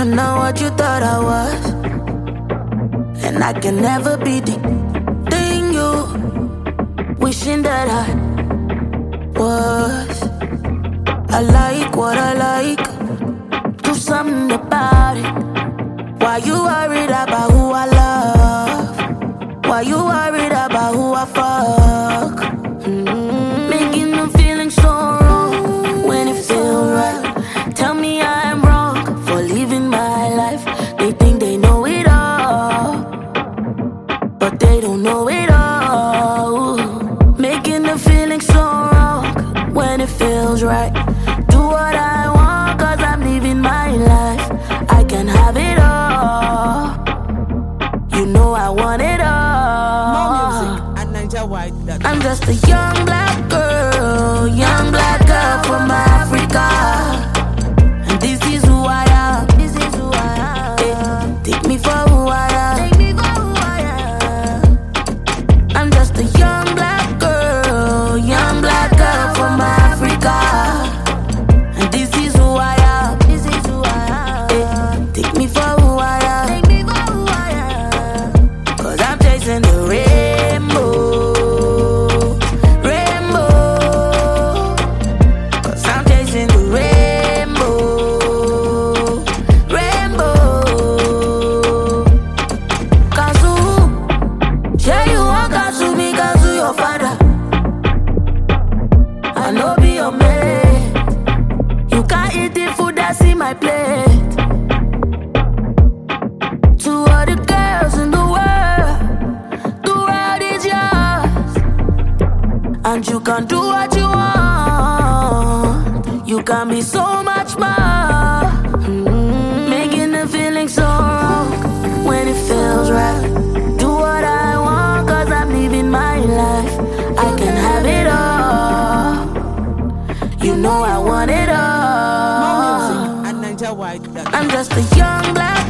not what you thought I was, and I can never be the thing you wishing that I was. I like what I like, do something about it. Why you worried about who I love? Why you worried about who I fuck? Making them feeling so wrong when it feels right. Tell me I'm wrong for living my life. They think they know it all, but they don't know it all. Making them feeling so wrong when it feels right. Do what I want, cause I'm living my life. I can have it all. You know I want it all. More music at NigerWide.com. I'm just a young black girl from Africa. And this is who I am. Take me for who I am. I'm just a young black girl from Africa. And this is who I am. Take me for who I am. Cause I'm chasing the rainbow. Cause I'm chasing the rainbow. Kazu, yeah, you want Kazu, me Kazu your father. I know be your mate. You can't eat the food that's in my plate. To all the girls in the world is yours. And you can do what you want. You can be so much more. Making the feeling so wrong when it feels right. Do what I want, cause I'm living my life. I can have it all. You know I want it More all. music at NigerWide.com. I'm just a young black